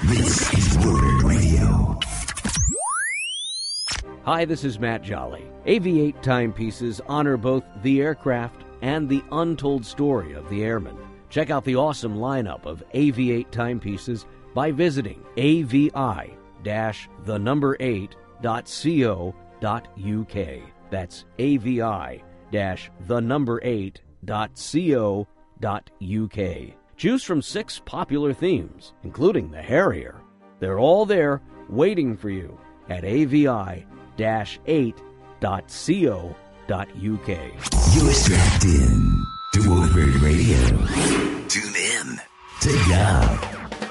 This is Word Radio. Hi, this is Matt Jolly. AV8 timepieces honor both the aircraft and the untold story of the airman. Check out the awesome lineup of AV8 timepieces by visiting avi-8.co.uk. That's avi-8.co.uk. Choose from 6 popular themes, including the Harrier. They're all there waiting for you at avi-8.co.uk. You're strapped in to Word Radio. Tune in to go.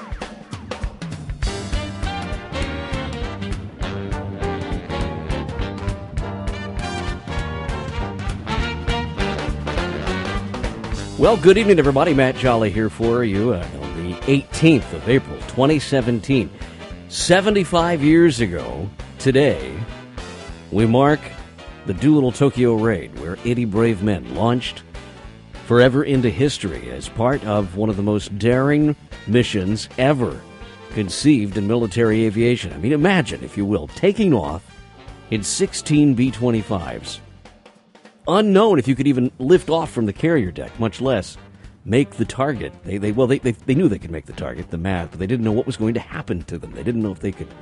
Well, good evening, everybody. Matt Jolly here for you on the 18th of April, 2017. 75 years ago today, we mark the Doolittle Tokyo Raid, where 80 brave men launched forever into history as part of one of the most daring missions ever conceived in military aviation. I mean, imagine, if you will, taking off in 16 B-25s. Unknown if you could even lift off from the carrier deck, much less make the target. They knew they could make the target, the math, but they didn't know what was going to happen to them. They didn't know if they could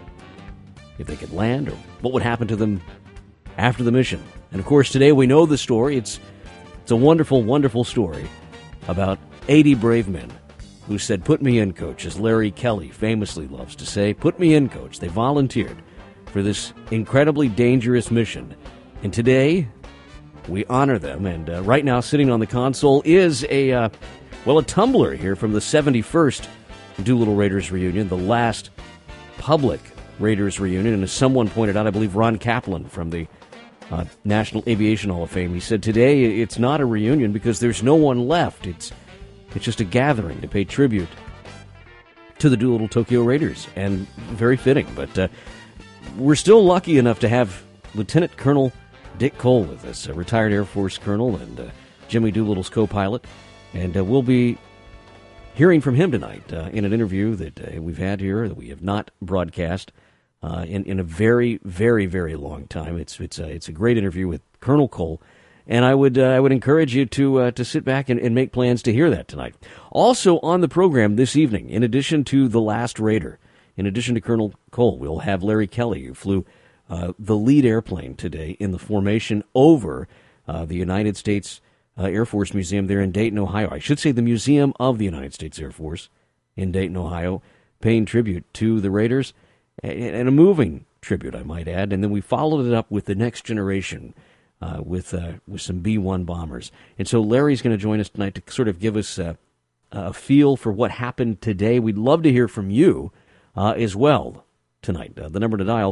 land or what would happen to them after the mission. And of course, today we know the story. It's a wonderful, wonderful story about 80 brave men who said, "Put me in, coach," as Larry Kelly famously loves to say. Put me in, coach. They volunteered for this incredibly dangerous mission. And today, we honor them, and right now sitting on the console is a tumbler here from the 71st Doolittle Raiders reunion, the last public Raiders reunion, and as someone pointed out, I believe Ron Kaplan from the National Aviation Hall of Fame, he said, today it's not a reunion because there's no one left. It's just a gathering to pay tribute to the Doolittle Tokyo Raiders, and very fitting, but we're still lucky enough to have Lieutenant Colonel Dick Cole with us, a retired Air Force colonel and Jimmy Doolittle's co-pilot, and we'll be hearing from him tonight in an interview that we've had here that we have not broadcast in a very, very, very long time. It's a great interview with Colonel Cole, and I would encourage you to sit back and make plans to hear that tonight. Also on the program this evening, in addition to the last Raider, in addition to Colonel Cole, we'll have Larry Kelly, who flew the lead airplane today in the formation over the United States Air Force Museum there in Dayton, Ohio. I should say the Museum of the United States Air Force in Dayton, Ohio, paying tribute to the Raiders, and a moving tribute, I might add. And then we followed it up with the next generation with some B-1 bombers. And so Larry's going to join us tonight to sort of give us a feel for what happened today. We'd love to hear from you as well tonight. The number to dial,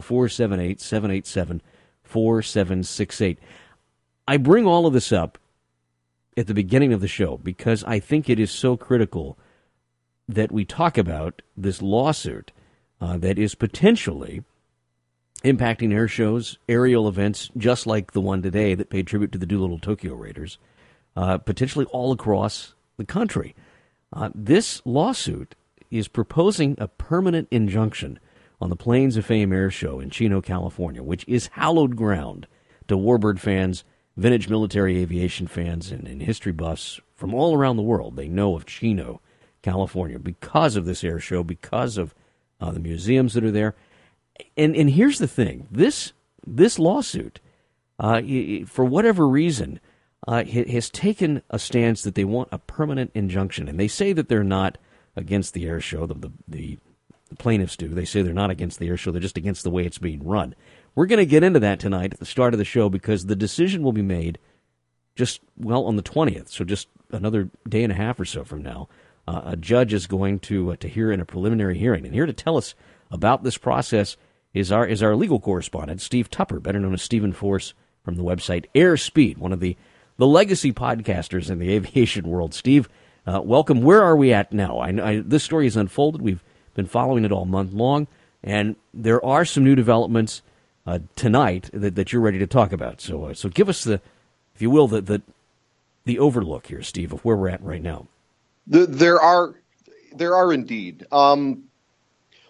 478-787-4768. I bring all of this up at the beginning of the show because I think it is so critical that we talk about this lawsuit that is potentially impacting air shows, aerial events, just like the one today that paid tribute to the Doolittle Tokyo Raiders, potentially all across the country. This lawsuit is proposing a permanent injunction on the Plains of Fame Air Show in Chino, California, which is hallowed ground to warbird fans, vintage military aviation fans, and history buffs from all around the world. They know of Chino, California, because of this air show, because of the museums that are there. And here's the thing. This lawsuit, for whatever reason, has taken a stance that they want a permanent injunction. And they say that they're not against the air show. The plaintiffs do. They say they're not against the air show. They're just against the way it's being run. We're going to get into that tonight at the start of the show because the decision will be made on the 20th, so just another day and a half or so from now. A judge is going to hear in a preliminary hearing. And here to tell us about this process is our legal correspondent, Steve Tupper, better known as Stephen Force from the website Airspeed, one of the legacy podcasters in the aviation world. Steve, welcome. Where are we at now? This story has unfolded. We've been following it all month long, and there are some new developments tonight that you're ready to talk about. So give us if you will, the overlook here, Steve, of where we're at right now. There are indeed.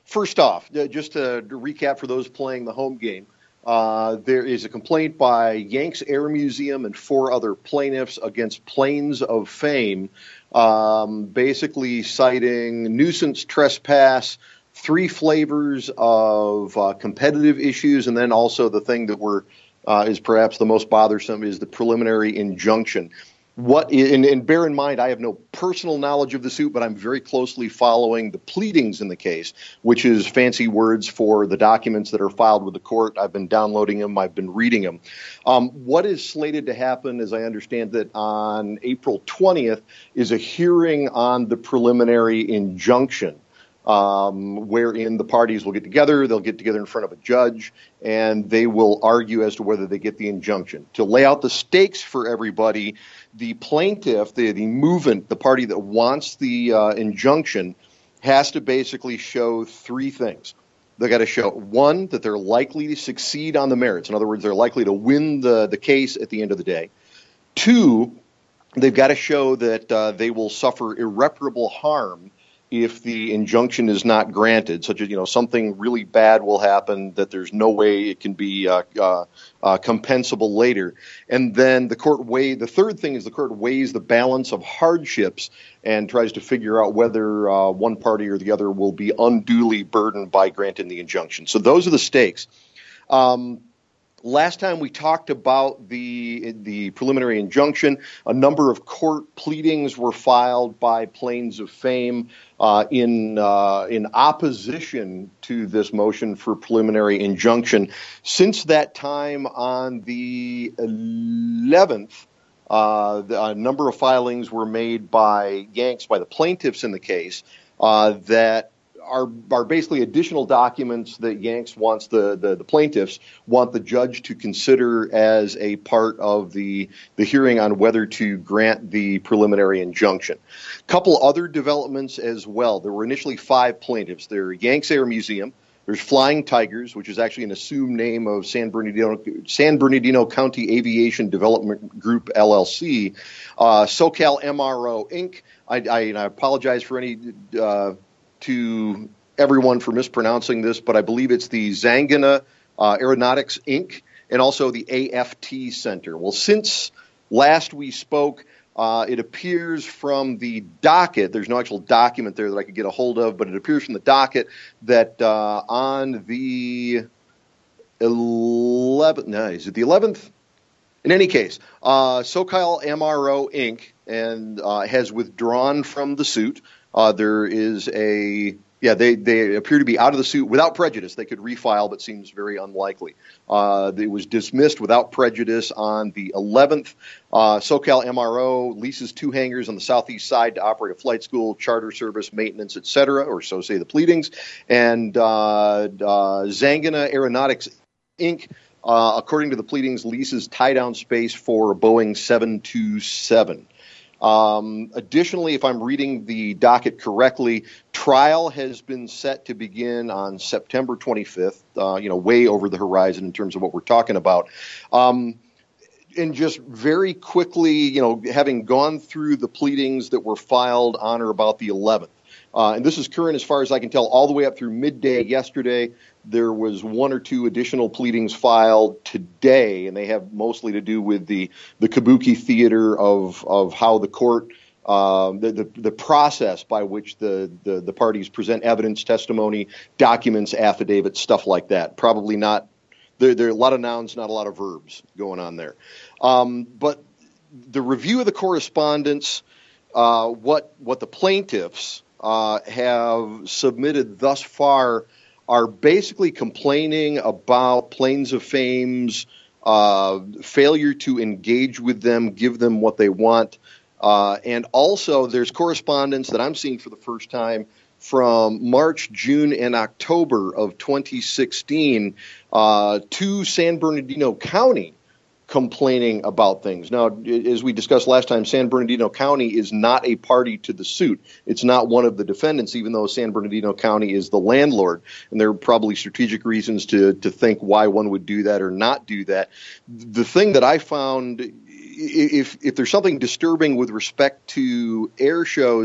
First off, just to recap for those playing the home game, there is a complaint by Yanks Air Museum and 4 other plaintiffs against Planes of Fame, basically citing nuisance, trespass, 3 flavors of competitive issues, and then also the thing that is perhaps the most bothersome is the preliminary injunction. And bear in mind, I have no personal knowledge of the suit, but I'm very closely following the pleadings in the case, which is fancy words for the documents that are filed with the court. I've been downloading them. I've been reading them. What is slated to happen, as I understand it, on April 20th is a hearing on the preliminary injunction, wherein the parties will get together. They'll get together in front of a judge, and they will argue as to whether they get the injunction. To lay out the stakes for everybody, the plaintiff, the movement, the party that wants the injunction, has to basically show 3 things. They got to show, 1, that they're likely to succeed on the merits. In other words, they're likely to win the case at the end of the day. 2, they've got to show that they will suffer irreparable harm if the injunction is not granted, such as, something really bad will happen that there's no way it can be compensable later. And then the third thing is the court weighs the balance of hardships and tries to figure out whether one party or the other will be unduly burdened by granting the injunction. So those are the stakes. Last time we talked about the preliminary injunction, a number of court pleadings were filed by Planes of Fame in opposition to this motion for preliminary injunction. Since that time, on the 11th, a number of filings were made by Yanks, by the plaintiffs in the case, that are basically additional documents that Yanks wants the plaintiffs want the judge to consider as a part of the hearing on whether to grant the preliminary injunction. A couple other developments as well. There were initially 5 plaintiffs. There are Yanks Air Museum. There's Flying Tigers, which is actually an assumed name of San Bernardino County Aviation Development Group, LLC. SoCal MRO, Inc. I apologize for to everyone for mispronouncing this, but I believe it's the Zangina Aeronautics, Inc., and also the AFT Center. Well, since last we spoke, it appears from the docket, there's no actual document there that I could get a hold of, but it appears from the docket that on the 11th, no, is it the 11th? In any case, SoCal MRO, Inc. and has withdrawn from the suit. There is they appear to be out of the suit without prejudice. They could refile, but seems very unlikely. It was dismissed without prejudice on the 11th. SoCal MRO leases 2 hangars on the southeast side to operate a flight school, charter service, maintenance, etc., or so say the pleadings. And Zangina Aeronautics, Inc., according to the pleadings, leases tie-down space for a Boeing 727. Additionally, if I'm reading the docket correctly, trial has been set to begin on September 25th, way over the horizon in terms of what we're talking about. And just very quickly, having gone through the pleadings that were filed on or about the 11th, and this is current as far as I can tell, all the way up through midday yesterday. There was 1 or 2 additional pleadings filed today, and they have mostly to do with the kabuki theater of how the court, the process by which the parties present evidence, testimony, documents, affidavits, stuff like that. Probably not. There are a lot of nouns, not a lot of verbs going on there. But the review of the correspondence, what the plaintiffs have submitted thus far are basically complaining about Planes of Fame's failure to engage with them, give them what they want. And also there's correspondence that I'm seeing for the first time from March, June, and October of 2016 to San Bernardino County complaining about things. Now, as we discussed last time, San Bernardino County is not a party to the suit. It's not one of the defendants, even though San Bernardino County is the landlord. And there are probably strategic reasons to think why one would do that or not do that. The thing that I found, if there's something disturbing with respect to air shows,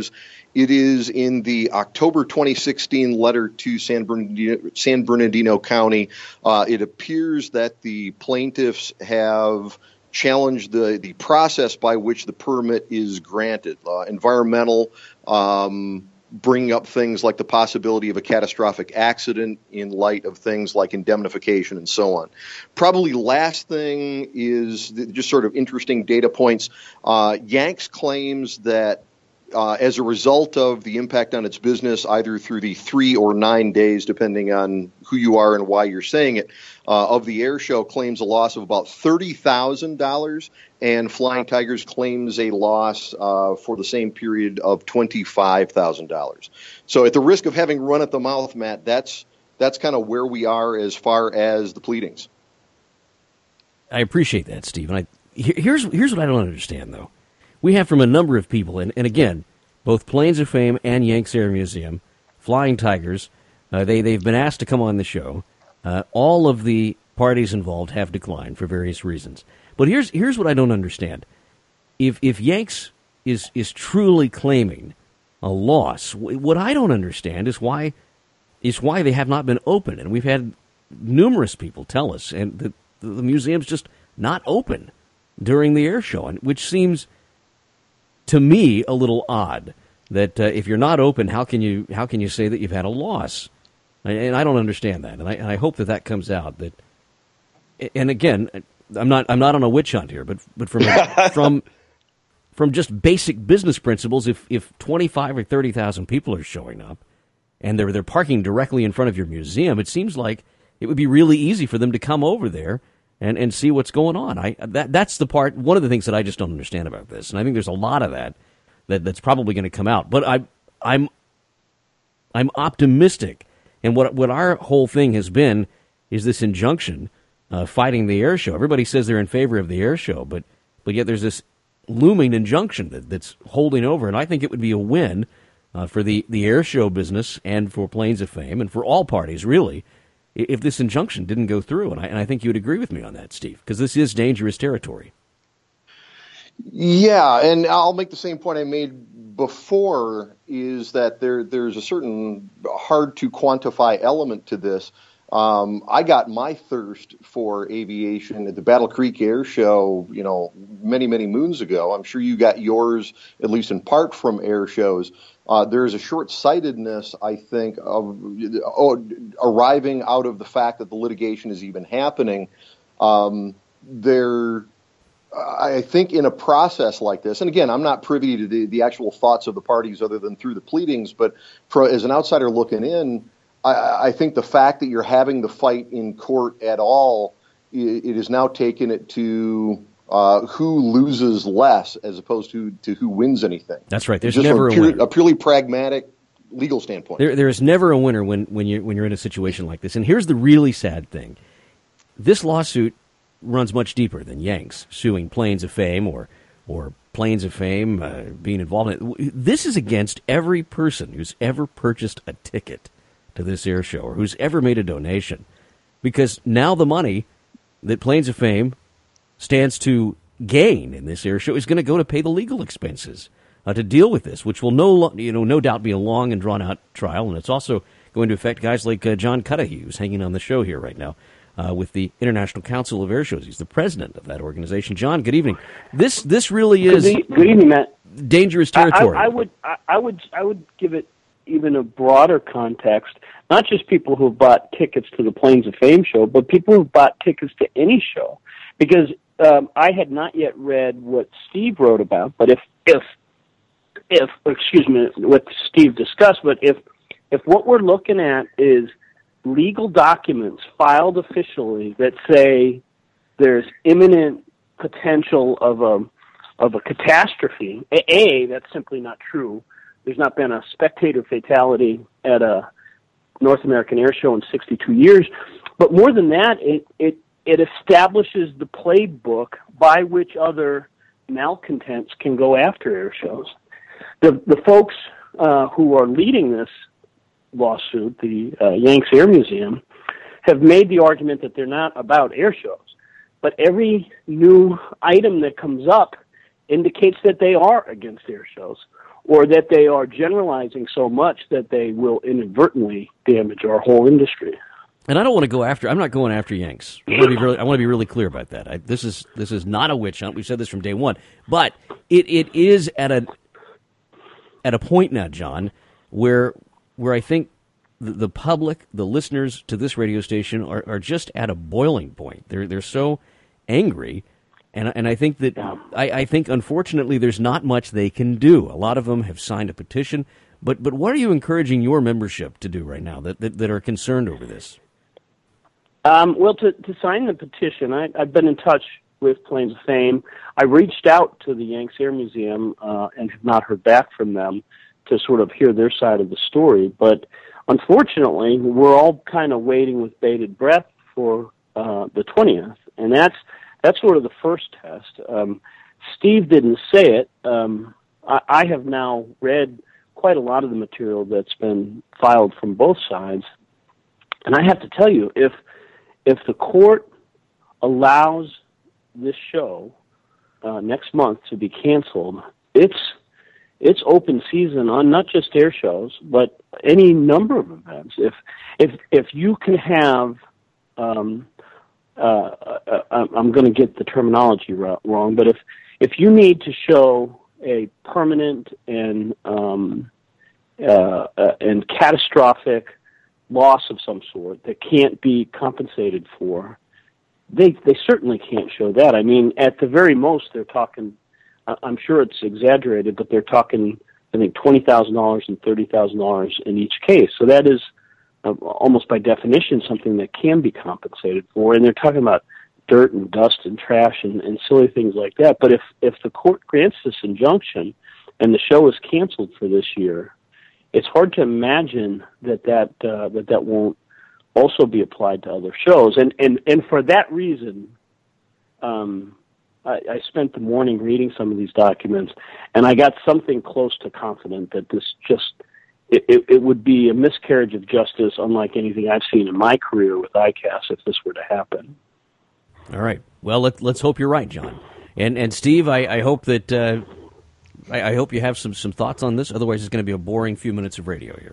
It is in the October 2016 letter to San Bernardino County. It appears that the plaintiffs have challenged the process by which the permit is granted. Environmental, bringing up things like the possibility of a catastrophic accident in light of things like indemnification and so on. Probably last thing is just sort of interesting data points. Yanks claims that as a result of the impact on its business, either through the 3 or 9 days, depending on who you are and why you're saying it, of the air show, claims a loss of about $30,000, and Flying Tigers claims a loss for the same period of $25,000. So at the risk of having run at the mouth, Matt, that's kind of where we are as far as the pleadings. I appreciate that, Steve. And here's what I don't understand, though. We have from a number of people, and again, both Planes of Fame and Yanks Air Museum, Flying Tigers, they've been asked to come on the show. All of the parties involved have declined for various reasons. But here's what I don't understand. If Yanks is truly claiming a loss, what I don't understand is why they have not been open. And we've had numerous people tell us, and the museum's just not open during the air show, which seems to me a little odd. That if you're not open, how can you say that you've had a loss? And I don't understand that, and I hope that comes out. That, and again, I'm not on a witch hunt here, but from just basic business principles, if 25 or 30,000 people are showing up, and they're parking directly in front of your museum, it seems like it would be really easy for them to come over there and see what's going on. That's the part. One of the things that I just don't understand about this, and I think there's a lot of that's probably going to come out. But I'm optimistic, and what our whole thing has been is this injunction fighting the air show. Everybody says they're in favor of the air show, but yet there's this looming injunction that's holding over, and I think it would be a win for the air show business and for Planes of Fame and for all parties, really, if this injunction didn't go through. And I think you would agree with me on that, Steve, because this is dangerous territory. Yeah, and I'll make the same point I made before, is that there's a certain hard-to-quantify element to this. I got my thirst for aviation at the Battle Creek Air Show, many, many moons ago. I'm sure you got yours, at least in part, from air shows. There is a short-sightedness, I think, of arriving out of the fact that the litigation is even happening. I think in a process like this, and again, I'm not privy to the actual thoughts of the parties other than through the pleadings, but as an outsider looking in, I think the fact that you're having the fight in court at all, it has now taken it to who loses less as opposed to who wins anything. That's right. There's never a winner. A purely pragmatic legal standpoint. There is never a winner when you're in a situation like this. And here's the really sad thing: this lawsuit runs much deeper than Yanks suing Planes of Fame or Planes of Fame being involved in it. This is against every person who's ever purchased a ticket to this air show or who's ever made a donation, because now the money that Planes of Fame stands to gain in this air show is going to go to pay the legal expenses to deal with this, which will no doubt be a long and drawn out trial, and it's also going to affect guys like John Cudahy, who's hanging on the show here right now with the International Council of Air Shows. He's the president of that organization. John, good evening. This really is good evening, Matt. Dangerous territory. I would give it even a broader context, not just people who have bought tickets to the Planes of Fame show, but people who have bought tickets to any show. Because I had not yet read what Steve wrote about, but if excuse me, what Steve discussed, but if what we're looking at is legal documents filed officially that say there's imminent potential of a catastrophe, that's simply not true. There's not been a spectator fatality at a North American Air Show in 62 years. But more than that, it establishes the playbook by which other malcontents can go after air shows. The folks who are leading this lawsuit, the Yanks Air Museum, have made the argument that they're not about air shows. But every new item that comes up indicates that they are against air shows, or that they are generalizing so much that they will inadvertently damage our whole industry. And I don't want to go after. I'm not going after Yanks. I want to be really clear about that. This is not a witch hunt. We've said this from day one. But it is at a point now, John, where I think the public, the listeners to this radio station, are just at a boiling point. They're so angry, and I think that I think unfortunately there's not much they can do. A lot of them have signed a petition, but what are you encouraging your membership to do right now that are concerned over this? Well, to sign the petition, I've been in touch with Plains of Fame. I reached out to the Yanks Air Museum and have not heard back from them to sort of hear their side of the story. But unfortunately, we're all kind of waiting with bated breath for the 20th, and that's sort of the first test. Steve didn't say it. I have now read quite a lot of the material that's been filed from both sides, and I have to tell you, if the court allows this show next month to be canceled, it's open season on not just air shows, but any number of events. If you can have, I'm going to get the terminology wrong, but if you need to show a permanent and catastrophic loss of some sort that can't be compensated for, they certainly can't show that. I mean, at the very most, they're talking, I'm sure it's exaggerated, but they're talking, I think, $20,000 and $30,000 in each case. So that is almost by definition something that can be compensated for. And they're talking about dirt and dust and trash and silly things like that. But if the court grants this injunction and the show is canceled for this year, it's hard to imagine that won't also be applied to other shows. And for that reason, I spent the morning reading some of these documents, and I got something close to confident that this it would be a miscarriage of justice unlike anything I've seen in my career with ICAS if this were to happen. All right. Well, let's hope you're right, John. And Steve, I hope that I hope you have some thoughts on this. Otherwise, it's going to be a boring few minutes of radio here.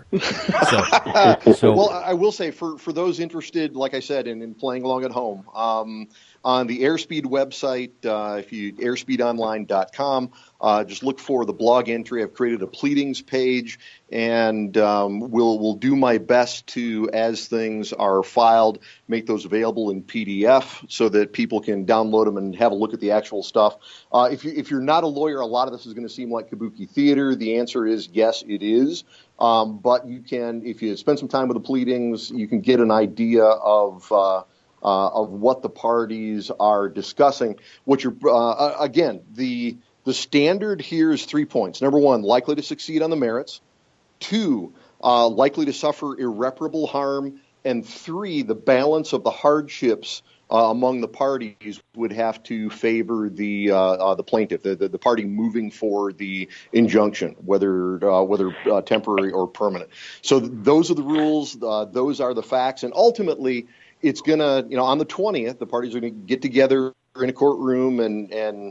So well, I will say for those interested, like I said, in playing along at home, on the Airspeed website, if you airspeedonline.com, just look for the blog entry. I've created a pleadings page, and we'll do my best to, as things are filed, make those available in PDF so that people can download them and have a look at the actual stuff. If you're not a lawyer, a lot of this is going to seem like kabuki theater. The answer is yes, it is. But you can, if you spend some time with the pleadings, you can get an idea of what the parties are discussing. What you're again, the standard here is 3 points. Number one, likely to succeed on the merits. 2, likely to suffer irreparable harm. And 3, the balance of the hardships among the parties would have to favor the plaintiff, the party moving for the injunction, whether temporary or permanent. So those are the rules. Those are the facts. And ultimately, it's going to, on the 20th, the parties are going to get together in a courtroom and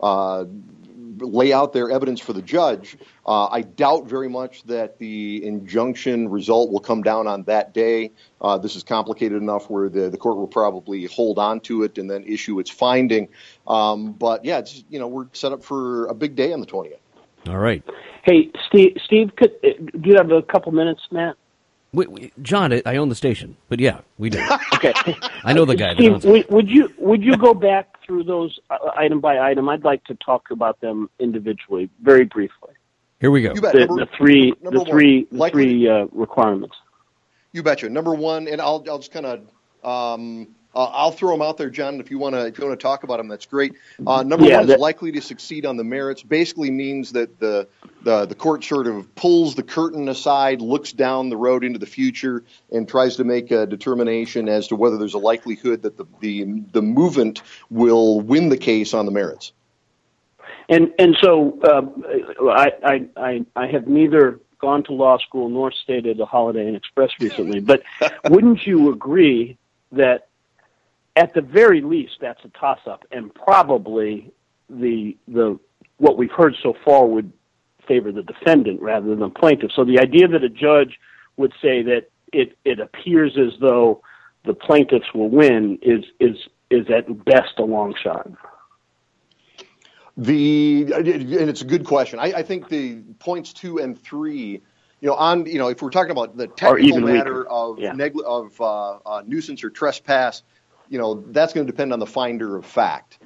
lay out their evidence for the judge. I doubt very much that the injunction result will come down on that day. This is complicated enough where the court will probably hold on to it and then issue its finding. But yeah, it's, we're set up for a big day on the 20th. All right. Hey, Steve, do you have a couple minutes, Matt? John, I own the station, but yeah, we do. Okay. I know the guy. Steve, would you go back through those item by item? I'd like to talk about them individually, very briefly. Here we go. You bet. The three requirements. You betcha. Number one, and I'll just kind of I'll throw them out there, John. If you want to talk about them, that's great. Number one is likely to succeed on the merits. Basically means that the court sort of pulls the curtain aside, looks down the road into the future, and tries to make a determination as to whether there's a likelihood that the movement will win the case on the merits. And so I have neither gone to law school nor stayed at a Holiday Inn Express recently, but wouldn't you agree that at the very least that's a toss-up, and probably the what we've heard so far would favor the defendant rather than the plaintiff. So the idea that a judge would say that it appears as though the plaintiffs will win is at best a long shot. And it's a good question. I think the points 2 and 3, if we're talking about the technical matter of nuisance or trespass, that's going to depend on the finder of fact.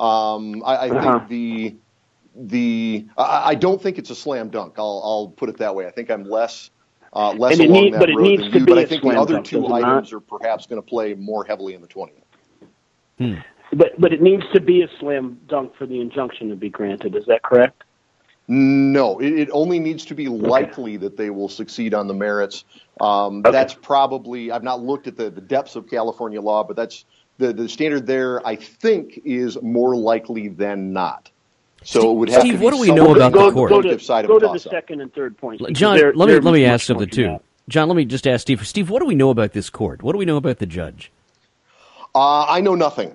I think I don't think it's a slam dunk. I'll put it that way. I think I'm less along that road than you, but I think the other two items are perhaps going to play more heavily in the 20th. But it needs to be a slam dunk for the injunction to be granted. Is that correct? No, it only needs to be likely that they will succeed on the merits. That's probably, I've not looked at the depths of California law, but that's the standard there, I think, is more likely than not. So it would have Steve, to be what do we know about the court? Go to the second and third points. John, let me ask something too. John, let me just ask Steve. Steve, what do we know about this court? What do we know about the judge? I know nothing.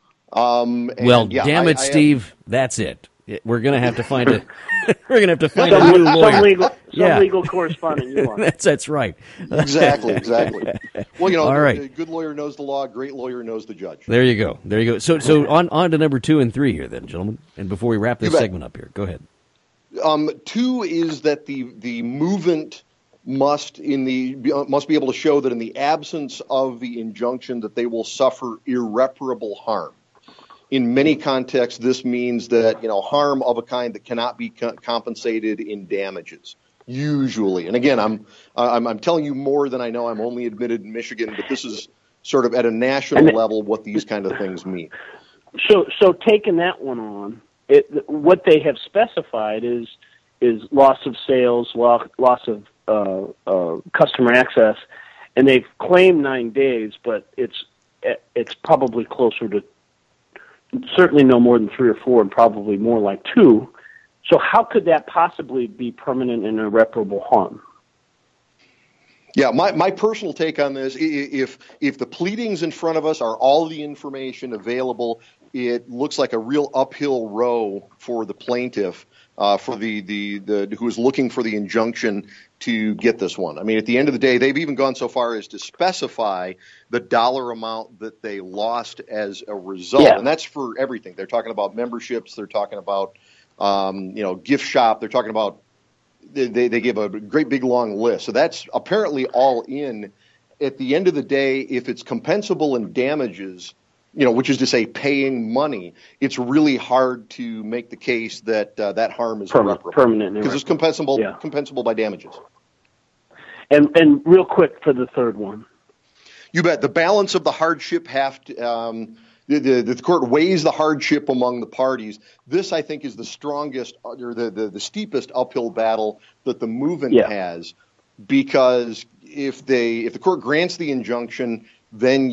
Damn it, Steve, that's it. We're going to have to find a new lawyer. Some legal correspondent you want. That's right. Exactly. Well, all right. A good lawyer knows the law. A great lawyer knows the judge. There you go. So on to number 2 and 3 here, then, gentlemen. And before we wrap this segment up here, go ahead. 2 is that the movement must be able to show that in the absence of the injunction that they will suffer irreparable harm. In many contexts, this means that harm of a kind that cannot be compensated in damages. Usually, and again, I'm telling you more than I know. I'm only admitted in Michigan, but this is sort of at a national level what these kind of things mean. So taking that one on, what they have specified is loss of sales, loss of customer access, and they've claimed 9 days, but it's probably closer to. Certainly no more than 3 or 4, and probably more like 2. So how could that possibly be permanent and irreparable harm? Yeah, my personal take on this, if the pleadings in front of us are all the information available, it looks like a real uphill row for the plaintiff, for the who is looking for the injunction to get this one. I mean, at the end of the day, they've even gone so far as to specify the dollar amount that they lost as a result, and that's for everything. They're talking about memberships. They're talking about gift shop. They're talking about they give a great big long list. So that's apparently all in. At the end of the day, if it's compensable in damages, which is to say paying money, it's really hard to make the case that that harm is irreparable. Permanent. Because it's compensable by damages. And real quick for the third one. You bet. The balance of the hardship the court weighs the hardship among the parties. This, I think, is the strongest or the steepest uphill battle that the movement has, because if the court grants the injunction, then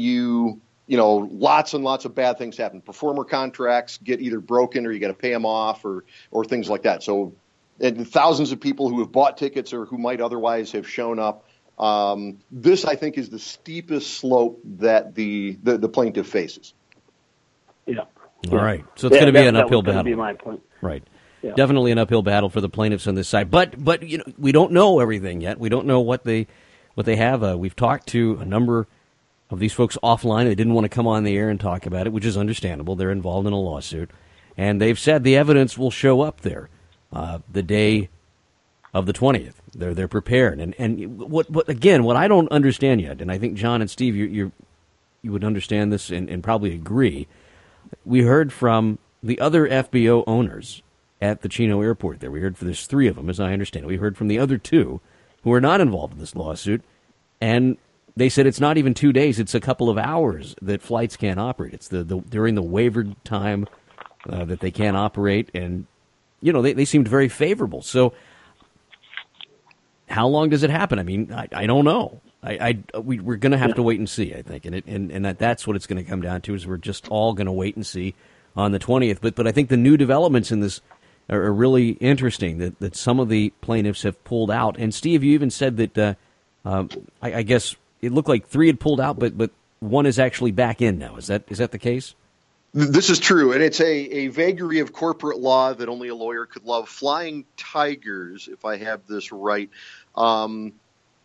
lots and lots of bad things happen. Performer contracts get either broken or you got to pay them off or things like that. So thousands of people who have bought tickets or who might otherwise have shown up. This, I think, is the steepest slope that the plaintiff faces. Yeah. All right. So it's going to be an uphill battle. That would be my point. Right. Yeah. Definitely an uphill battle for the plaintiffs on this side. But we don't know everything yet. We don't know what they have. We've talked to a number of these folks offline. They didn't want to come on the air and talk about it, which is understandable. They're involved in a lawsuit. And they've said the evidence will show up there the day of the 20th. They're prepared. And what I don't understand yet, and I think John and Steve, you would understand this and probably agree. We heard from the other FBO owners at the Chino Airport there. We heard from there's 3 of them, as I understand it. We heard from the other 2 who are not involved in this lawsuit, and they said it's not even 2 days. It's a couple of hours that flights can't operate. It's during the waivered time that they can't operate, and they seemed very favorable. So how long does it happen? I mean, I don't know. We're going to have to wait and see, I think, and that's what it's going to come down to, is we're just all going to wait and see on the 20th. But I think the new developments in this are really interesting, that some of the plaintiffs have pulled out. And Steve, you even said that I guess it looked like 3 had pulled out, but 1 is actually back in now. Is that the case? This is true, and it's a vagary of corporate law that only a lawyer could love. Flying Tigers, if I have this right, had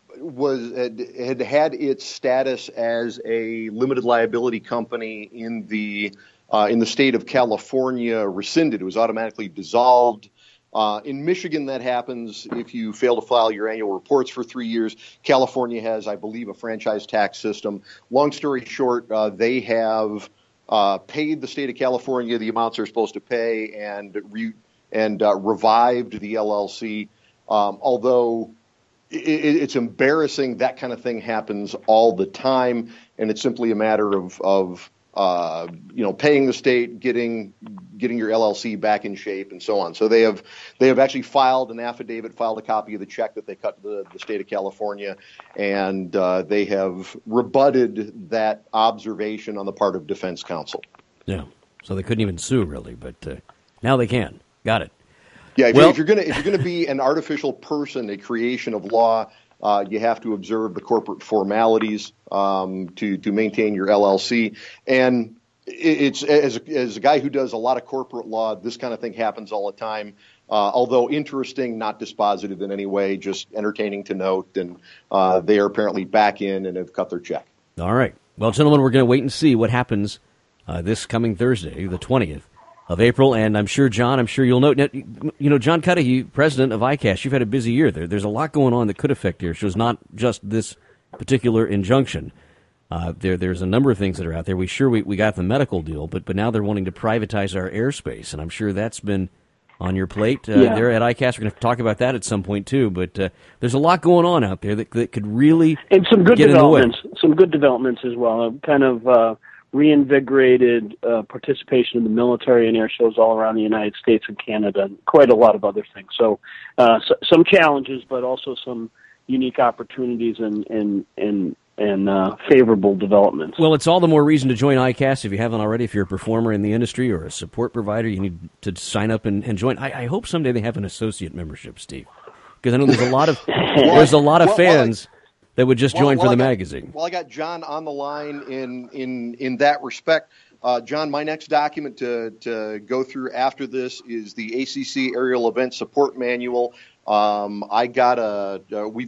its status as a limited liability company in the state of California rescinded. It was automatically dissolved. In Michigan, that happens if you fail to file your annual reports for 3 years. California has, I believe, a franchise tax system. Long story short, they have paid the state of California the amounts they're supposed to pay and revived the LLC. Although it's embarrassing, that kind of thing happens all the time, and it's simply a matter of paying the state, getting your LLC back in shape, and so on. So they have actually filed an affidavit, filed a copy of the check that they cut to the state of California, and they have rebutted that observation on the part of defense counsel. Yeah, so they couldn't even sue really, but now they can. Got it. Yeah, if you're gonna be an artificial person, a creation of law, you have to observe the corporate formalities to maintain your LLC. And it's as a guy who does a lot of corporate law, this kind of thing happens all the time. Although interesting, not dispositive in any way, just entertaining to note. And they are apparently back in and have cut their check. All right. Well, gentlemen, we're going to wait and see what happens this coming Thursday, the 20th of April. And I'm sure, John, you'll note, John Cudahy, president of ICAST, you've had a busy year. There's a lot going on that could affect your shows, not just this particular injunction. There's a number of things that are out there. We got the medical deal, but now they're wanting to privatize our airspace, and I'm sure that's been on your plate there at ICAST. We're going to talk about that at some point too. But there's a lot going on out there that could really and some good get developments, some good developments as well. Kind of reinvigorated participation in the military and air shows all around the United States and Canada, and quite a lot of other things. So some challenges, but also some unique opportunities and favorable developments. Well, it's all the more reason to join ICAST if you haven't already. If you're a performer in the industry or a support provider, you need to sign up and join. I hope someday they have an associate membership, Steve, because I know there's a lot of fans that would just join for the magazine. Well, I got John on the line in that respect. John, my next document to go through after this is the ACC Aerial Event Support Manual. We've got an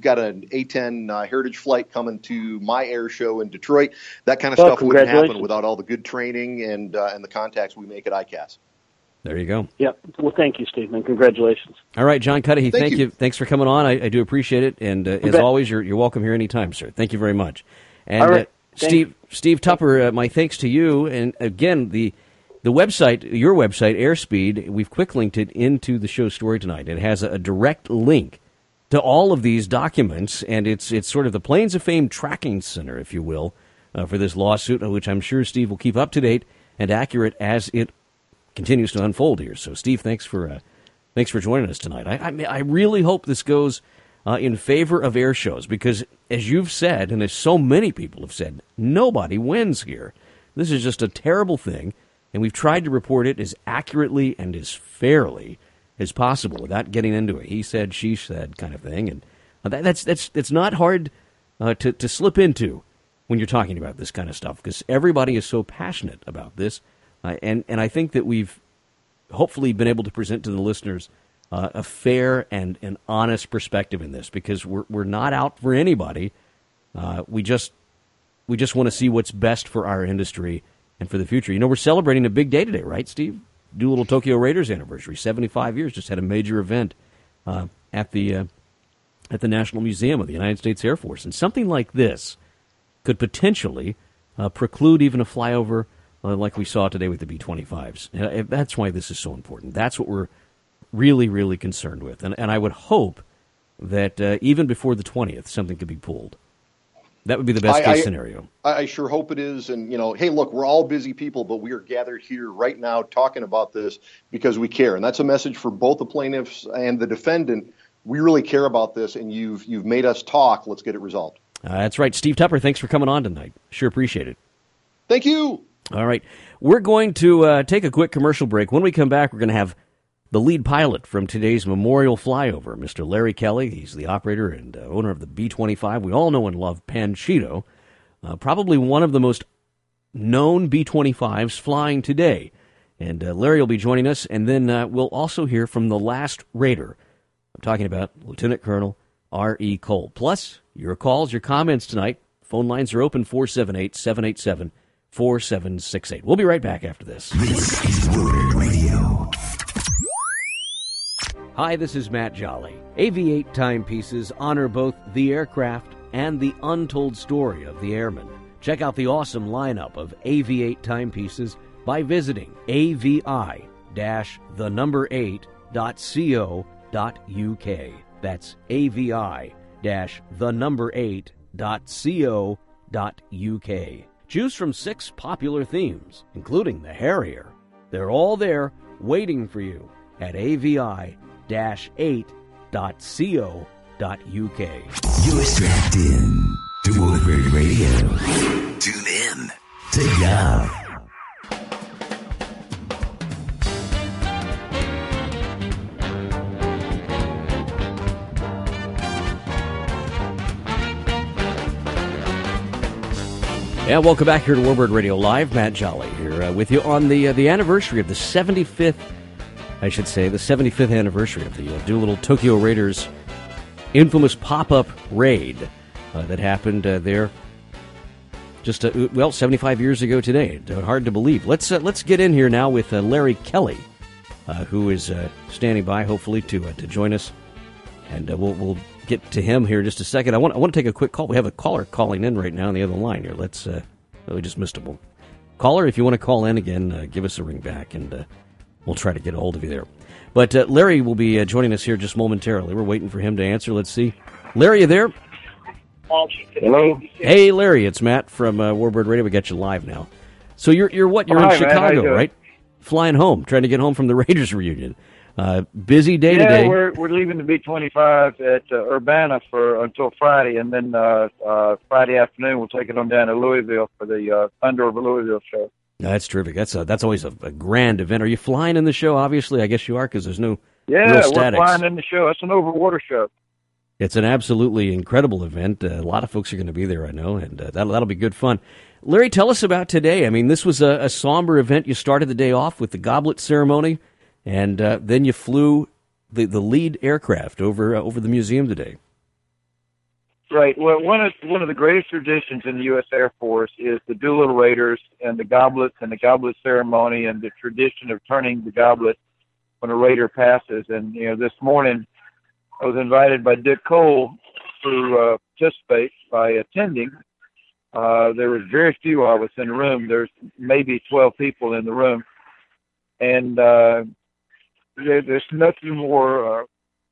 A-10 Heritage flight coming to my air show in Detroit. That kind of stuff wouldn't happen without all the good training and the contacts we make at ICAST. There you go. Yep. Well, thank you, Steve, and congratulations. All right, John Cudahy, thank you. Thanks for coming on. I do appreciate it, and as always, you're welcome here anytime, sir. Thank you very much. And all right. Steve Tupper, my thanks to you. And again, the website, your website, Airspeed, we've quick linked it into the show story tonight. It has a direct link to all of these documents, and it's sort of the Planes of Fame tracking center, if you will, for this lawsuit, which I'm sure Steve will keep up to date and accurate as it continues to unfold here. So, Steve, thanks for joining us tonight. I really hope this goes in favor of air shows, because as you've said, and as so many people have said, nobody wins here. This is just a terrible thing, and we've tried to report it as accurately and as fairly as possible without getting into a he said, she said kind of thing. And that's not hard to slip into when you're talking about this kind of stuff, because everybody is so passionate about this. And I think that we've hopefully been able to present to the listeners a fair and an honest perspective in this, because we're not out for anybody. We just want to see what's best for our industry and for the future. We're celebrating a big day today, right, Steve? Doolittle Tokyo Raiders anniversary, 75 years. Just had a major event at the National Museum of the United States Air Force, and something like this could potentially preclude even a flyover like we saw today with the B-25s. And that's why this is so important. That's what we're really, really concerned with. And I would hope that even before the 20th, something could be pulled. That would be the best case scenario. I sure hope it is. And, hey, look, we're all busy people, but we are gathered here right now talking about this because we care. And that's a message for both the plaintiffs and the defendant. We really care about this, and you've made us talk. Let's get it resolved. That's right. Steve Tupper, thanks for coming on tonight. Sure appreciate it. Thank you. All right. We're going to take a quick commercial break. When we come back, we're going to have the lead pilot from today's memorial flyover, Mr. Larry Kelly. He's the operator and owner of the B-25. We all know and love Panchito, probably one of the most known B-25s flying today. And Larry will be joining us, and then we'll also hear from the last Raider. I'm talking about Lieutenant Colonel R.E. Cole. Plus, your calls, your comments tonight. Phone lines are open, 478-787-4768. We'll be right back after this. This is Word Radio. Hi, this is Matt Jolly. AV-8 timepieces honor both the aircraft and the untold story of the airman. Check out the awesome lineup of AV-8 timepieces by visiting avi-8.co.uk. That's avi-8.co.uk. Choose from 6 popular themes, including the Harrier. They're all there waiting for you at avi-8.co.uk. You're strapped in to Woodford Radio. Tune in. Take off. Yeah, welcome back here to Warbird Radio Live. Matt Jolly here with you on the anniversary of the 75th, I should say, the 75th anniversary of the Doolittle Tokyo Raiders infamous pop-up raid that happened there just, 75 years ago today. Hard to believe. Let's get in here now with Larry Kelly, who is standing by, hopefully, to join us. And we'll get to him here in just a second. I want to take a quick call. We have a caller calling in right now on the other line here. We just missed him. Caller, if you want to call in again, give us a ring back, and we'll try to get a hold of you there. But Larry will be joining us here just momentarily. We're waiting for him to answer. Let's see. Larry, you there? Hello. Hey, Larry, it's Matt from Warbird Radio. We got you live now. So you're what? You're in Chicago, right? Flying home, trying to get home from the Raiders reunion. Busy day today. Yeah, we're leaving the B-25 at Urbana until Friday, and then Friday afternoon we'll take it on down to Louisville for the Thunder of Louisville show. That's terrific. That's always a grand event. Are you flying in the show? Obviously, I guess you are, because there's no real statics. We're flying in the show. It's an overwater show. It's an absolutely incredible event. A lot of folks are going to be there, I know, and that'll be good fun. Larry, tell us about today. I mean, this was a somber event. You started the day off with the goblet ceremony, and then you flew the lead aircraft over the museum today. Right. Well, one of the greatest traditions in the U.S. Air Force is the Doolittle Raiders and the goblets and the goblet ceremony and the tradition of turning the goblet when a Raider passes. And this morning I was invited by Dick Cole to participate by attending. There was very few of us in the room. There's maybe 12 people in the room, and there's nothing more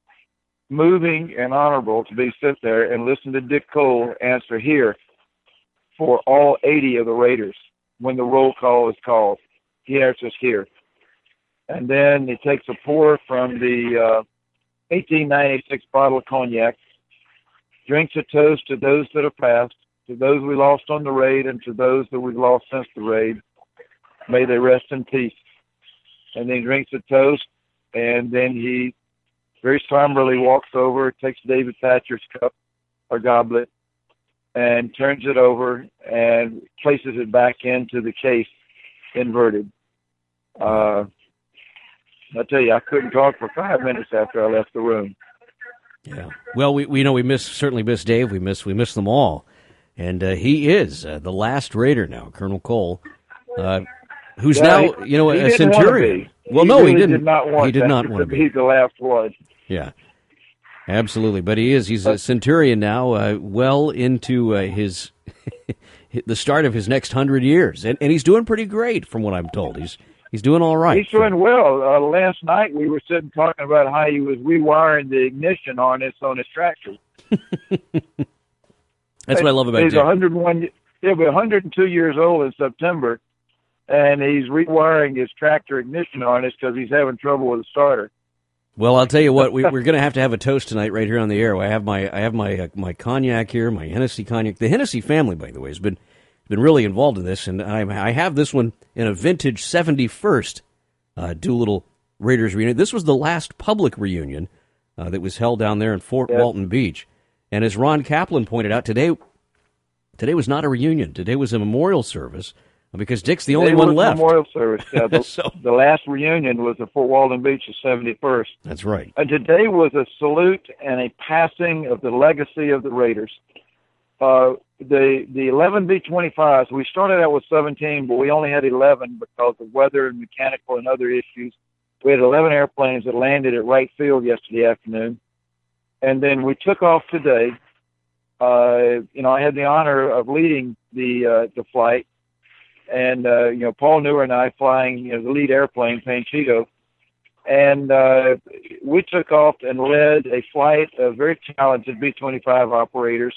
moving and honorable to be sit there and listen to Dick Cole answer here for all 80 of the Raiders when the roll call is called. He answers here. And then he takes a pour from the 1896 bottle of cognac, drinks a toast to those that have passed, to those we lost on the raid, and to those that we've lost since the raid. May they rest in peace. And then he drinks a toast, and then he very somberly walks over, takes David Thatcher's cup or goblet, and turns it over and places it back into the case, inverted. I tell you, I couldn't talk for 5 minutes after I left the room. Yeah. Well, we certainly miss Dave. We miss them all, and he is the last Raider now, Colonel Cole, who's now a Centurion. Well, no, he didn't. He did not want to be. He's the last one. Yeah, absolutely. But he's a Centurion now, well into his the start of his next 100 years, and he's doing pretty great, from what I'm told. He's doing all right. He's doing well. Last night we were sitting talking about how he was rewiring the ignition harness on his tractor. That's what I love about He's Dick. 101. He'll be 102 years old in September, and he's rewiring his tractor ignition harness because he's having trouble with the starter. Well, I'll tell you what, we're going to have a toast tonight right here on the air. I have my cognac here, my Hennessy cognac. The Hennessy family, by the way, has been really involved in this, and I have this one in a vintage 71st Doolittle Raiders reunion. This was the last public reunion that was held down there in Fort Walton Beach. And as Ron Kaplan pointed out, today was not a reunion. Today was a memorial service Because Dick's the only one left. Memorial service. Yeah, So- the last reunion was at Fort Walton Beach's 71st. That's right. And today was a salute and a passing of the legacy of the Raiders. The 11 B-25s, we started out with 17, but we only had 11 because of weather and mechanical and other issues. We had 11 airplanes that landed at Wright Field yesterday afternoon. And then we took off today. I had the honor of leading the flight. And, Paul Newer and I flying, the lead airplane, Panchito. And we took off and led a flight of very talented B-25 operators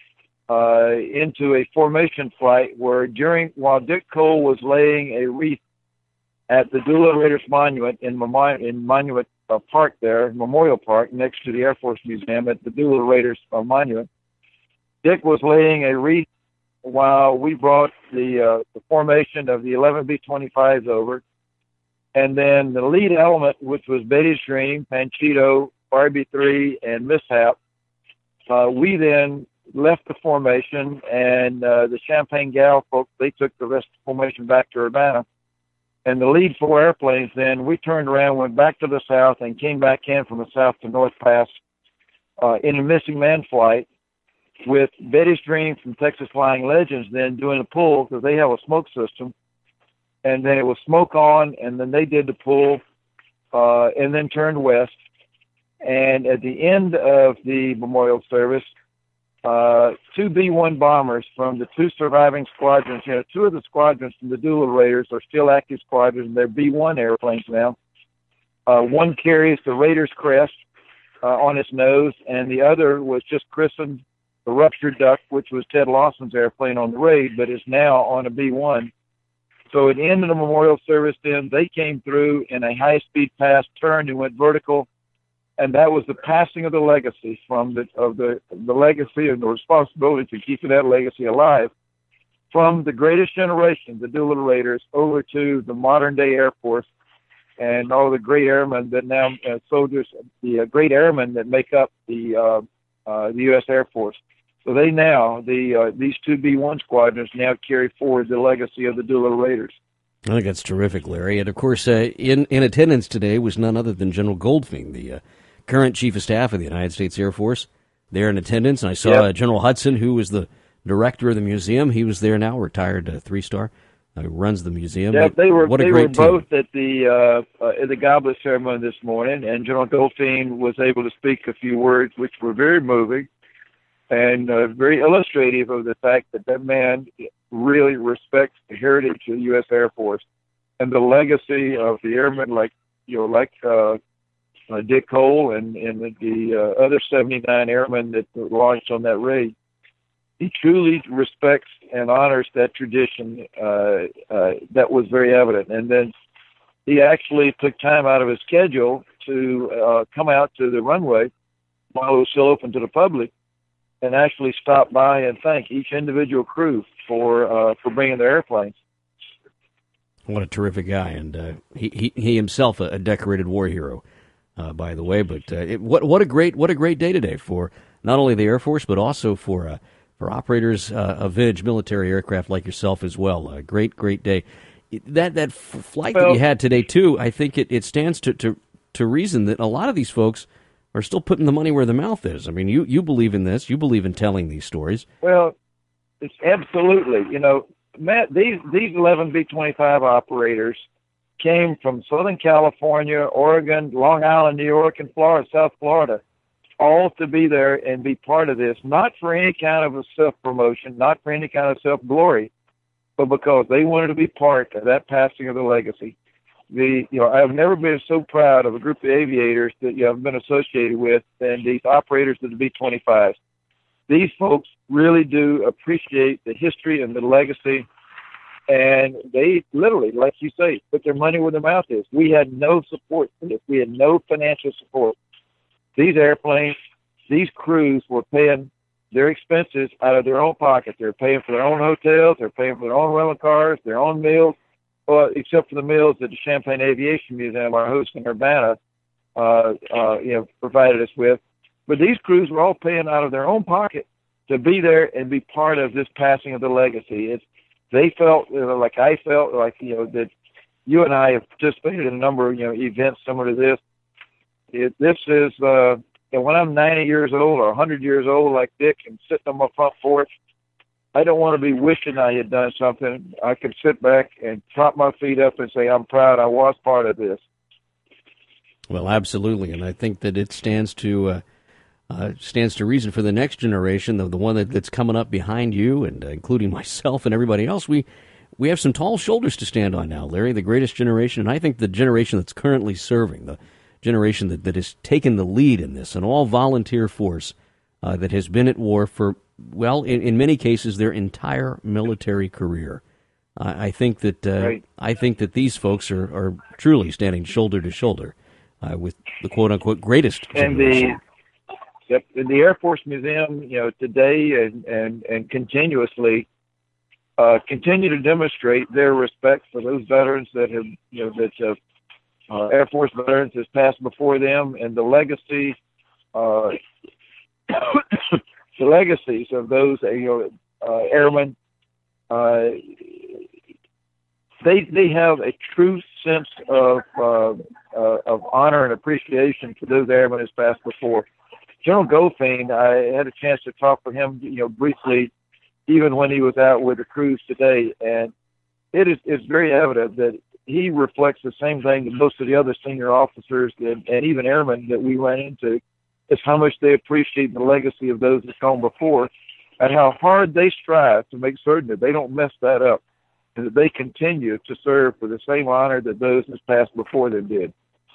into a formation flight while Dick Cole was laying a wreath at the Dula Raiders Monument in Monument Park there, Memorial Park, next to the Air Force Museum at the Dula Raiders Monument. Dick was laying a wreath while we brought the formation of the 11 B-25s over. And then the lead element, which was Betty's Dream, Panchito, RB3, and Mishap, we then left the formation, and the Champagne Gal folks, they took the rest of the formation back to Urbana. And the lead 4 airplanes then, we turned around, went back to the south, and came back in from the south to North Pass in a missing man flight with Betty's Dream from Texas Flying Legends then doing a pull because they have a smoke system. And then it was smoke on, and then they did the pull and then turned west. And at the end of the memorial service, 2 B-1 bombers from the 2 surviving squadrons, 2 of the squadrons from the Dula Raiders are still active squadrons, and they're B-1 airplanes now. One carries the Raiders crest on its nose, and the other was just christened the Ruptured Duck, which was Ted Lawson's airplane on the raid, but is now on a B-1. So at the end of the memorial service then, they came through in a high-speed pass, turned and went vertical, and that was the passing of the legacy from the legacy and the responsibility to keeping that legacy alive from the greatest generation, the Dula Raiders, over to the modern-day Air Force and all the great airmen that now soldiers, the great airmen that make up the U.S. Air Force. So they now, these 2 B-1 squadrons now carry forward the legacy of the Dula Raiders. I think that's terrific, Larry. And, of course, in attendance today was none other than General Goldfein, the current Chief of Staff of the United States Air Force. There in attendance. And I saw General Hudson, who was the director of the museum. He was there now, retired 3-star. Who runs the museum. Yeah, they were both at the goblet ceremony this morning, and General Goldfein was able to speak a few words, which were very moving and very illustrative of the fact that man really respects the heritage of the U.S. Air Force and the legacy of the airmen like Dick Cole and the other 79 airmen that launched on that raid. He truly respects and honors that tradition. That was very evident. And then he actually took time out of his schedule to come out to the runway while it was still open to the public and actually stop by and thank each individual crew for bringing their airplanes. What a terrific guy. And he himself a decorated war hero, by the way. But what a great day today for not only the Air Force, but also for operators of vintage military aircraft like yourself as well. A great day. That flight that you had today, too, I think it stands to reason that a lot of these folks are still putting the money where their mouth is. I mean, you believe in this. You believe in telling these stories. Well, it's absolutely. Matt, these 11 B-25 operators came from Southern California, Oregon, Long Island, New York, and Florida, South Florida, all to be there and be part of this, not for any kind of a self-promotion, not for any kind of self-glory, but because they wanted to be part of that passing of the legacy. I've never been so proud of a group of aviators that I've been associated with than these operators of the B-25s. These folks really do appreciate the history and the legacy, and they literally, like you say, put their money where their mouth is. We had no support for this. We had no financial support. These airplanes, these crews were paying their expenses out of their own pocket. They're paying for their own hotels. They're paying for their own rental cars, their own meals, except for the meals that the Champagne Aviation Museum, our host in Urbana, provided us with. But these crews were all paying out of their own pocket to be there and be part of this passing of the legacy. they felt like I felt like, that you and I have participated in a number of, events similar to this. This is, and when I'm 90 years old or 100 years old like Dick and sitting on my front porch, I don't want to be wishing I had done something. I can sit back and prop my feet up and say, I'm proud I was part of this. Well, absolutely, and I think that it stands to reason for the next generation, the one that's coming up behind you, and including myself and everybody else. We have some tall shoulders to stand on now, Larry, the greatest generation, and I think the generation that's currently serving, the generation that has taken the lead in this, an all-volunteer force that has been at war for, well, in many cases, their entire military career. I think that Right. I think that these folks are truly standing shoulder to shoulder with the quote-unquote greatest And generation. the Air Force Museum, today and continuously continue to demonstrate their respect for those veterans that have, Air Force veterans has passed before them, and the legacy, the legacies of those, airmen. They have a true sense of honor and appreciation for those airmen who's passed before. General Goldfein, I had a chance to talk with him, briefly, even when he was out with the crews today, and it's very evident that he reflects the same thing that most of the other senior officers and even airmen that we ran into, is how much they appreciate the legacy of those that come before, and how hard they strive to make certain that they don't mess that up, and that they continue to serve for the same honor that those that passed before them did.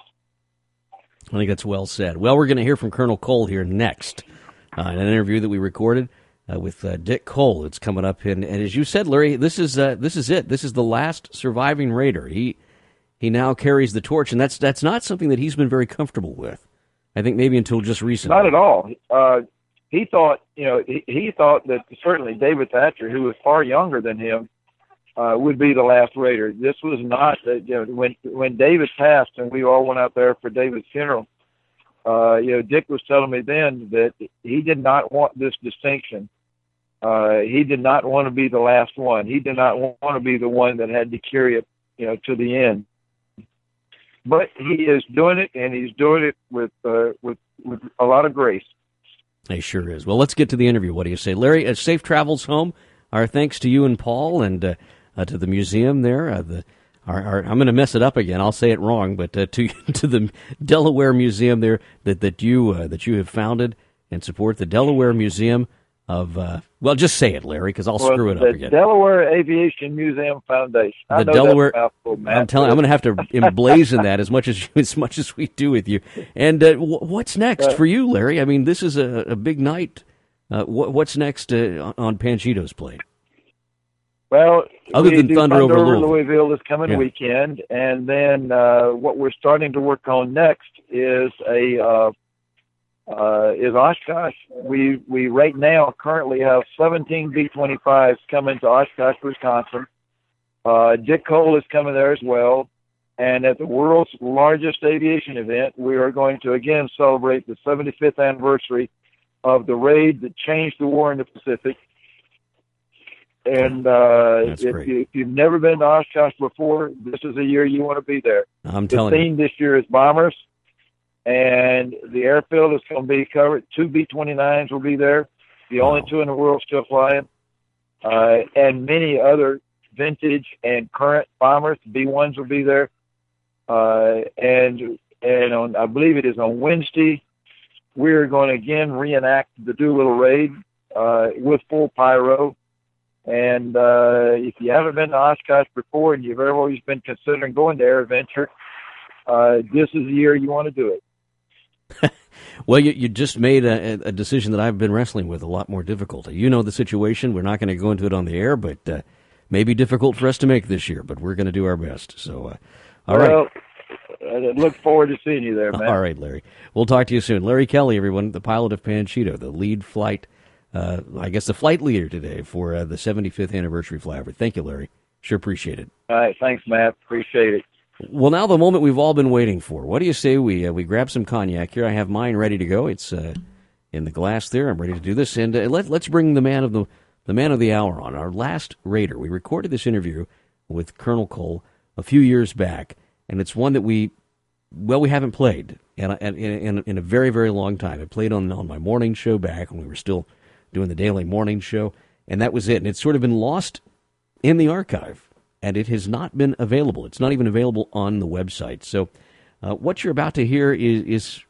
I think that's well said. Well, we're going to hear from Colonel Cole here next in an interview that we recorded with Dick Cole. It's coming up, and as you said, Larry, this is it. This is the last surviving Raider. He now carries the torch, and that's not something that he's been very comfortable with. I think maybe until just recently. Not at all. He thought, he thought that certainly David Thatcher, who was far younger than him, would be the last Raider. This was not, when David passed and we all went out there for David's funeral, Dick was telling me then that he did not want this distinction. He did not want to be the last one. He did not want to be the one that had to carry it, to the end. But he is doing it, and he's doing it with a lot of grace. He sure is. Well, let's get to the interview. What do you say, Larry? Safe travels home. Our thanks to you and Paul, and to the museum there. I'm going to mess it up again. I'll say it wrong, but to the Delaware Museum there that you have founded and support, the Delaware Museum of well, just say it, Larry, because I'll screw it up again. The Delaware Aviation Museum Foundation. The Delaware. I'm telling. I'm going to have to emblazon that as much as we do with you. And what's next for you, Larry? I mean, this is a big night. What's next on Panchito's plate? Well, other than Thunder over Louisville this coming weekend, and then what we're starting to work on next is Oshkosh. We right now currently have 17 B-25s coming to Oshkosh, Wisconsin. Dick Cole is coming there as well. And at the world's largest aviation event, we are going to again celebrate the 75th anniversary of the raid that changed the war in the Pacific. And if you've never been to Oshkosh before, this is a year you want to be there. I'm telling you. The theme this year is bombers, and the airfield is going to be covered. 2 B-29s will be there, the only two in the world still flying, and many other vintage and current bombers. B-1s will be there, and on, I believe it is on Wednesday, we're going to again reenact the Doolittle raid with full pyro. And if you haven't been to Oshkosh before and you've always been considering going to AirVenture, this is the year you want to do it. Well, you just made a decision that I've been wrestling with a lot more difficulty. You know the situation. We're not going to go into it on the air, but may be difficult for us to make this year, but we're going to do our best. So, all right. I look forward to seeing you there, man. All right, Larry. We'll talk to you soon. Larry Kelly, everyone, the pilot of Panchito, the lead flight, the flight leader today for the 75th anniversary flyover. Thank you, Larry. Sure appreciate it. All right, thanks, Matt. Appreciate it. Well, now the moment we've all been waiting for. What do you say we grab some cognac here? I have mine ready to go. It's in the glass there. I'm ready to do this. And let's bring the man of the man of the hour on our last Raider. We recorded this interview with Colonel Cole a few years back, and it's one that we haven't played in a very, very long time. I played on my morning show back when we were still doing the daily morning show, and that was it. And it's sort of been lost in the archive, and it has not been available. It's not even available on the website. So what you're about to hear is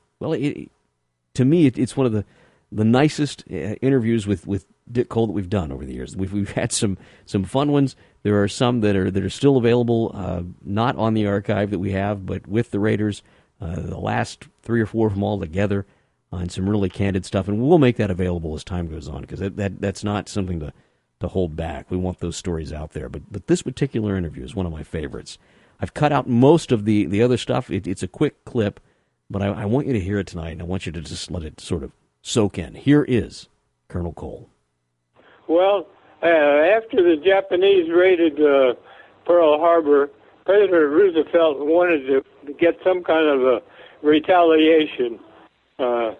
to me, it's one of the nicest interviews with Dick Cole that we've done over the years. We've had some fun ones. There are some that are still available, not on the archive that we have, but with the Raiders, the last 3 or 4 of them all together, and some really candid stuff. And we'll make that available as time goes on, because that's not something to hold back. We want those stories out there. But this particular interview is one of my favorites. I've cut out most of the other stuff. It's a quick clip, but I want you to hear it tonight, and I want you to just let it sort of soak in. Here is Colonel Cole. Well, after the Japanese raided Pearl Harbor, President Roosevelt wanted to get some kind of a retaliation. A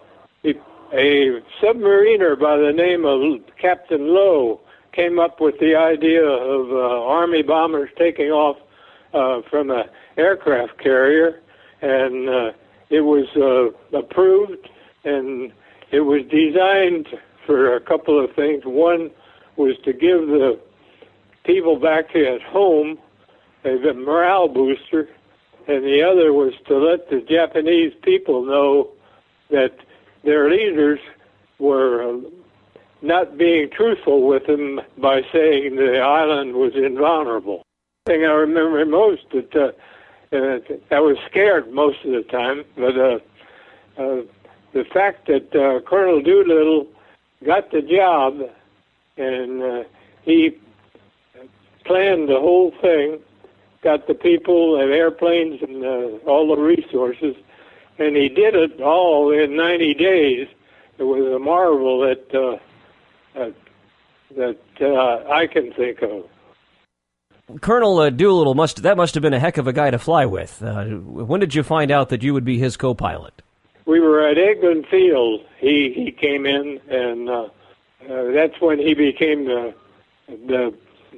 submariner by the name of Captain Lowe came up with the idea of Army bombers taking off from an aircraft carrier, and it was approved, and it was designed for a couple of things. One was to give the people back at home a morale booster, and the other was to let the Japanese people know that their leaders were not being truthful with them by saying the island was invulnerable. The thing I remember most that I was scared most of the time, but the fact that Colonel Doolittle got the job, and he planned the whole thing, got the people and airplanes and all the resources, and he did it all in 90 days. It was a marvel that I can think of. Colonel Doolittle must have been a heck of a guy to fly with. When did you find out that you would be his co-pilot? We were at Eglin Field. He came in, and that's when he became the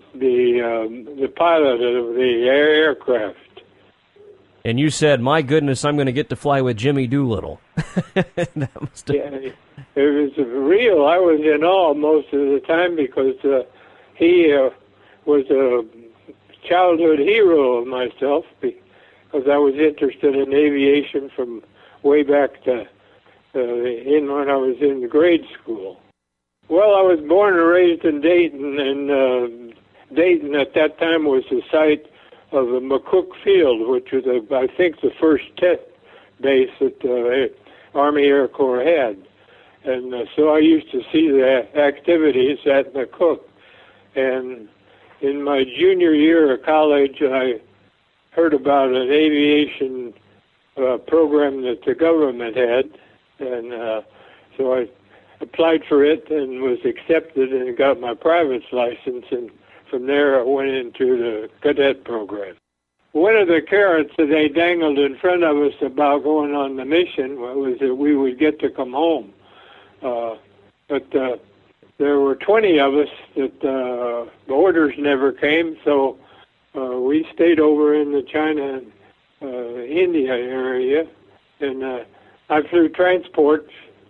pilot of the aircraft. And you said, "My goodness, I'm going to get to fly with Jimmy Doolittle." That must have... Yeah, it was real. I was in awe most of the time because he was a childhood hero of myself, because I was interested in aviation from way back to when I was in grade school. Well, I was born and raised in Dayton, and Dayton at that time was the site of the McCook Field, which was, I think, the first test base that the Army Air Corps had. And so I used to see the activities at McCook. And in my junior year of college, I heard about an aviation program that the government had, and so I applied for it and was accepted and got my private's license, and from there I went into the cadet program. One of the carrots that they dangled in front of us about going on the mission was that we would get to come home. But there were 20 of us that the orders never came, so we stayed over in the China India area, and I flew transport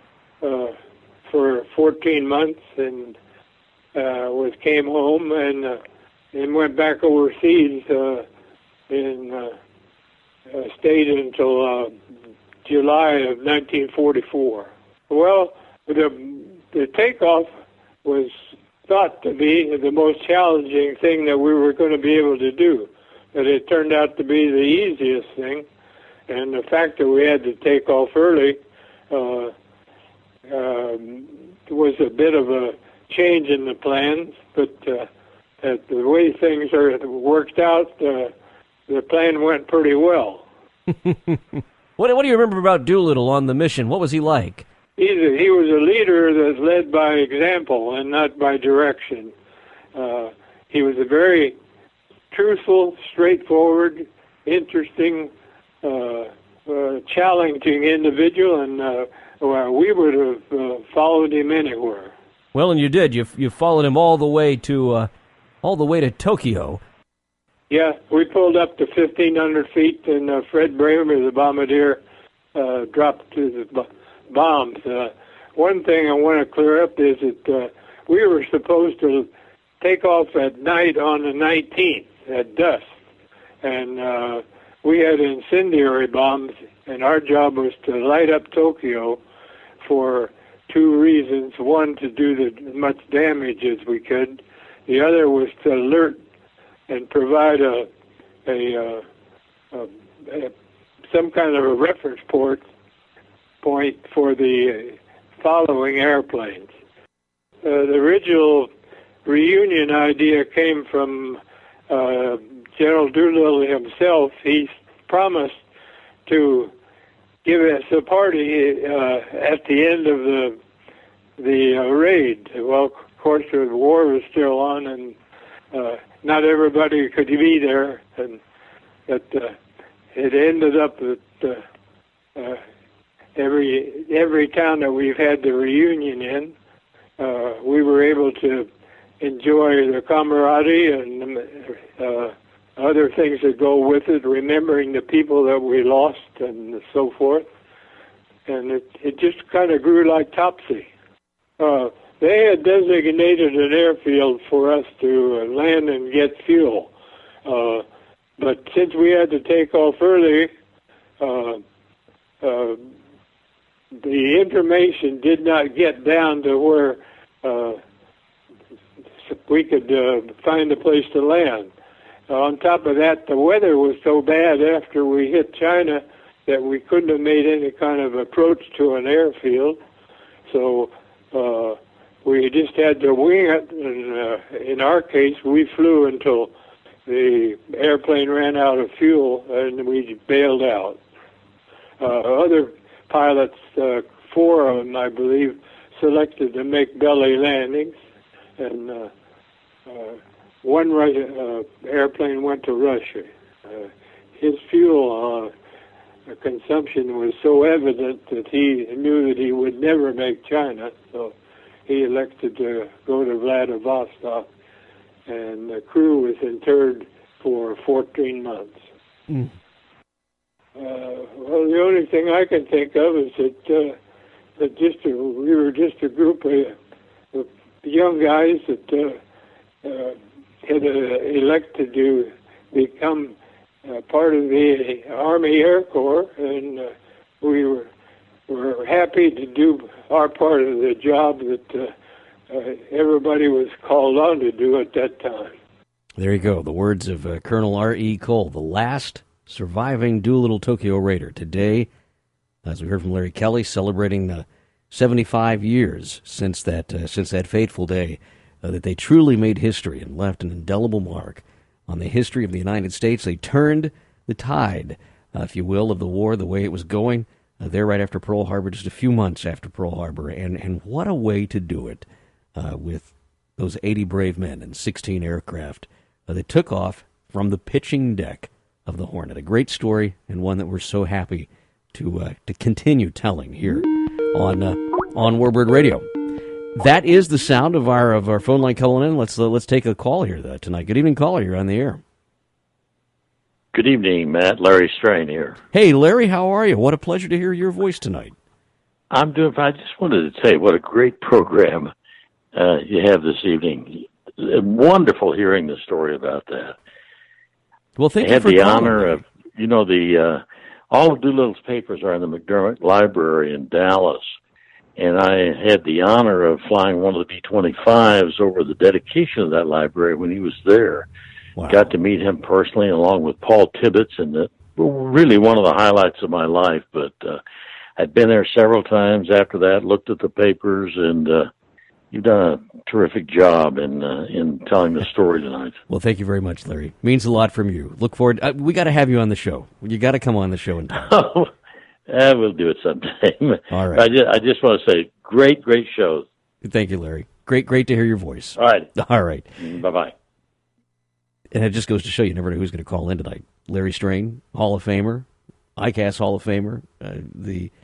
for 14 months, and came home and went back overseas and stayed until July of 1944. Well, the takeoff was thought to be the most challenging thing that we were going to be able to do, but it turned out to be the easiest thing. And the fact that we had to take off early was a bit of a change in the plans, but the way things are worked out, the plan went pretty well. What do you remember about Doolittle on the mission? What was he like? He was a leader that led by example and not by direction. He was a very truthful, straightforward, interesting, challenging individual, and we would have followed him anywhere. Well, and you did. You followed him all the way to Tokyo. Yeah, we pulled up to 1,500 feet, and Fred Bramer, the bombardier, dropped his bombs. One thing I want to clear up is that we were supposed to take off at night on the 19th at dusk, and we had incendiary bombs, and our job was to light up Tokyo for two reasons. One, to do as much damage as we could. The other was to alert and provide some kind of a reference point for the following airplanes. The original reunion idea came from General Doolittle himself. He promised to give us a party at the end of the raid. Well, of course, the war was still on, and not everybody could be there, and that it ended up that every town that we've had the reunion in, we were able to enjoy the camaraderie and other things that go with it, remembering the people that we lost and so forth. And it just kind of grew like Topsy. They had designated an airfield for us to land and get fuel. But since we had to take off early, the information did not get down to where we could find a place to land. On top of that, the weather was so bad after we hit China that we couldn't have made any kind of approach to an airfield. So we just had to wing it, and in our case, we flew until the airplane ran out of fuel, and we bailed out. Other pilots, 4 of them, I believe, selected to make belly landings, and one airplane went to Russia. His fuel consumption was so evident that he knew that he would never make China, so he elected to go to Vladivostok, and the crew was interred for 14 months. Mm. Well, the only thing I can think of is that we were just a group of young guys that had elected to become part of the Army Air Corps, and we were happy to do our part of the job that everybody was called on to do at that time. There you go. The words of Colonel R.E. Cole, the last surviving Doolittle Tokyo Raider. Today, as we heard from Larry Kelly, celebrating 75 years since that fateful day, that they truly made history and left an indelible mark on the history of the United States. They turned the tide, if you will, of the war the way it was going there right after Pearl Harbor, just a few months after Pearl Harbor. And what a way to do it with those 80 brave men and 16 aircraft that took off from the pitching deck of the Hornet. A great story, and one that we're so happy to continue telling here on Warbird Radio. That is the sound of our phone line calling in. Let's take a call here tonight. Good evening, caller. You're on the air. Good evening, Matt. Larry Strain here. Hey, Larry, how are you? What a pleasure to hear your voice tonight. I'm doing fine. I just wanted to say what a great program you have this evening. Wonderful hearing the story about that. Well, thank you for calling. I had the calling. honor of, all of Doolittle's papers are in the McDermott Library in Dallas. And I had the honor of flying one of the B-25s over the dedication of that library when he was there. Wow. Got to meet him personally along with Paul Tibbets, and really one of the highlights of my life. But I'd been there several times after that, looked at the papers, and you've done a terrific job in telling the story tonight. Well, thank you very much, Larry. Means a lot from you. Look forward. We got to have you on the show. You got to come on the show in time. We'll do it sometime. All right. I just want to say, great shows. Thank you, Larry. Great to hear your voice. All right. All right. Bye-bye. And it just goes to show you never know who's going to call in tonight. Larry Strain, Hall of Famer, ICAS Hall of Famer, the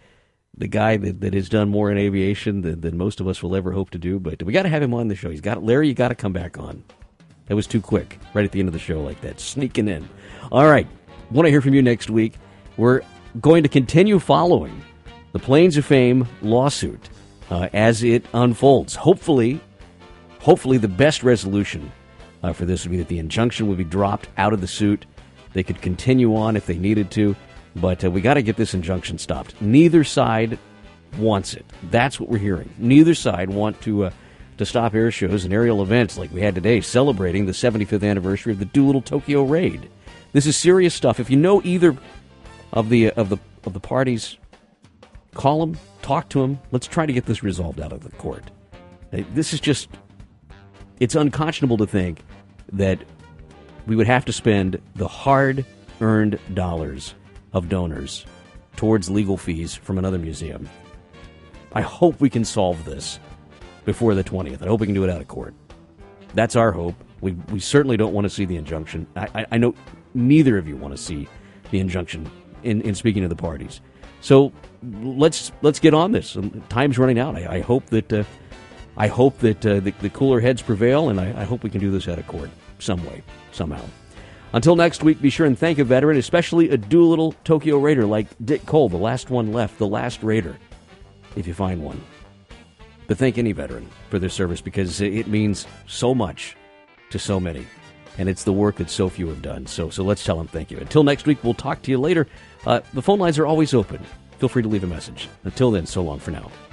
the guy that has done more in aviation than most of us will ever hope to do. But we got to have him on the show. Larry, you got to come back on. That was too quick, right at the end of the show like that, sneaking in. All right, want to hear from you next week. We're going to continue following the Planes of Fame lawsuit as it unfolds. Hopefully the best resolution for this would be that the injunction would be dropped out of the suit. They could continue on if they needed to, but we got to get this injunction stopped. Neither side wants it. That's what we're hearing. Neither side want to stop air shows and aerial events like we had today, celebrating the 75th anniversary of the Doolittle Tokyo raid. This is serious stuff. If you know either of the parties, call them, talk to them. Let's try to get this resolved out of the court. This is just, it's unconscionable to think that we would have to spend the hard-earned dollars of donors towards legal fees from another museum. I hope we can solve this before the 20th. I hope we can do it out of court. That's our hope. We certainly don't want to see the injunction. I know neither of you want to see the injunction in speaking to the parties. So let's get on this. Time's running out. I hope that the cooler heads prevail, and I hope we can do this out of court some way, somehow. Until next week, be sure and thank a veteran, especially a Doolittle Tokyo Raider like Dick Cole, the last one left, the last Raider, if you find one. But thank any veteran for their service, because it means so much to so many, and it's the work that so few have done. So let's tell them thank you. Until next week, we'll talk to you later. The phone lines are always open. Feel free to leave a message. Until then, so long for now.